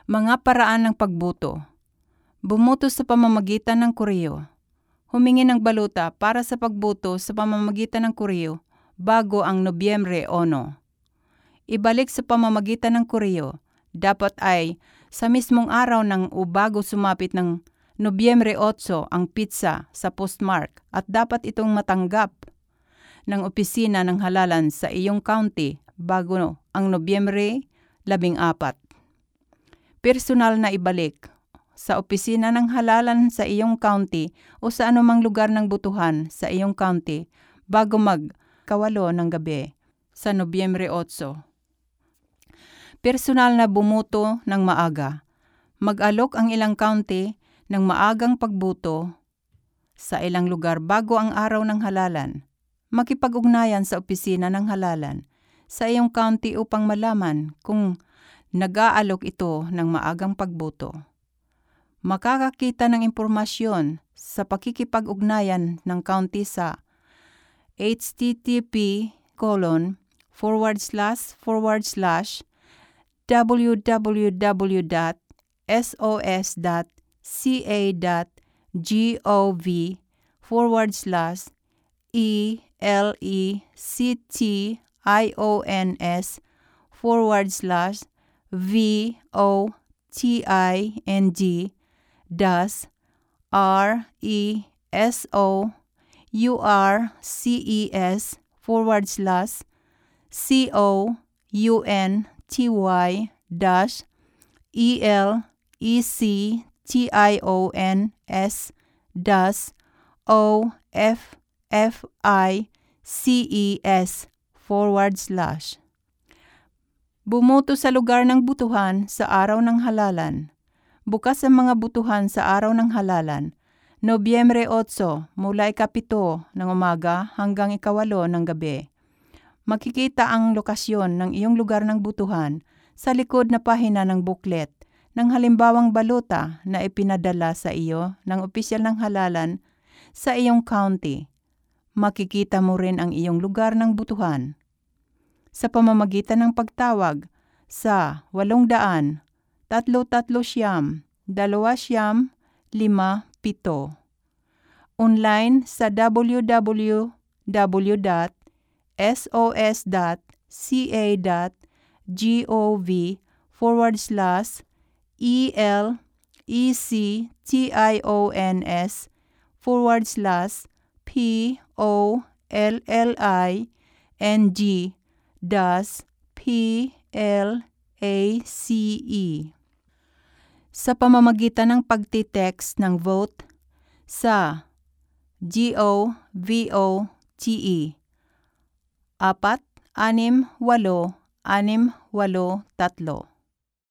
Mga paraan ng pagboto. Bumoto sa pamamagitan ng koreo. Humingi ng baluta para sa pagboto sa pamamagitan ng koreo bago ang Nobyembre 1. Ibalik sa pamamagitan ng koreo. Dapat ay sa mismong araw ng o bago sumapit ng Nobyembre 8 ang pizza sa postmark at dapat itong matanggap ng opisina ng halalan sa iyong county bago ang Nobyembre 14. Personal na ibalik sa opisina ng halalan sa iyong county o sa anumang lugar ng butuhan sa iyong county bago mag-8 ng gabi sa Nobyembre 8. Personal na bumuto ng maaga. Mag-alok ang ilang county ng maagang pagbuto sa ilang lugar bago ang araw ng halalan. Makipag-ugnayan sa opisina ng halalan sa iyong county upang malaman kung nag-aalok ito ng maagang pagboto. Makakakita ng impormasyon sa pakikipag-ugnayan ng county sa www.soes.county.offices/. Bumoto sa lugar ng butuhan sa araw ng halalan. Bukas ang mga butuhan sa araw ng halalan, Nobyembre 8 mula 7 ng umaga hanggang 8 ng gabi. Makikita ang lokasyon ng iyong lugar ng butuhan sa likod na pahina ng booklet ng halimbawang baluta na ipinadala sa iyo ng opisyal ng halalan sa iyong county. Makikita mo rin ang iyong lugar ng butuhan sa pamamagitan ng pagtawag sa 800-339-2957. Online sa www.soes.callings.place. Sa pamamagitan ng pagtitext ng vote sa GOVOTE 468-683.